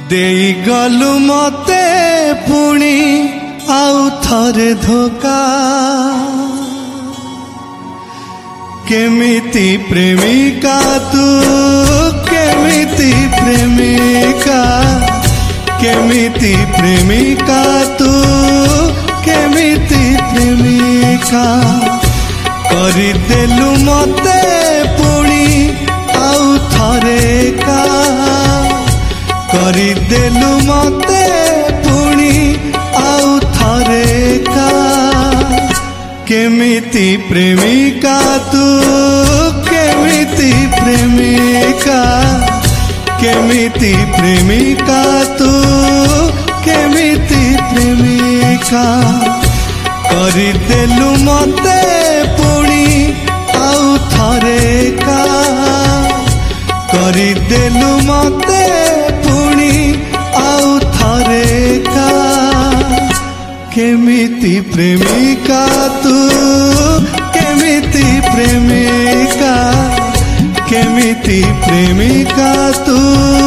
देई गलु मते पुणी आउ थरे धोका केमिति प्रेमिका तू केमिति प्रेमिका केमिति प्रेमिका तू केमिति प्रेमिका करदेलु मते पुणी आउ थरे का करदेलु मते पुणी आउ थरे का केमिति प्रेमिका तू केमिति प्रेमिका केमिति प्रेमिका तू केमिति प्रेमिका करदेलु मते पुणी आउ थरे का करदेलु मते पुणी आउ थरे का केमिति प्रेमिका तू केमिति प्रेमिका केमिति प्रेमिका तू।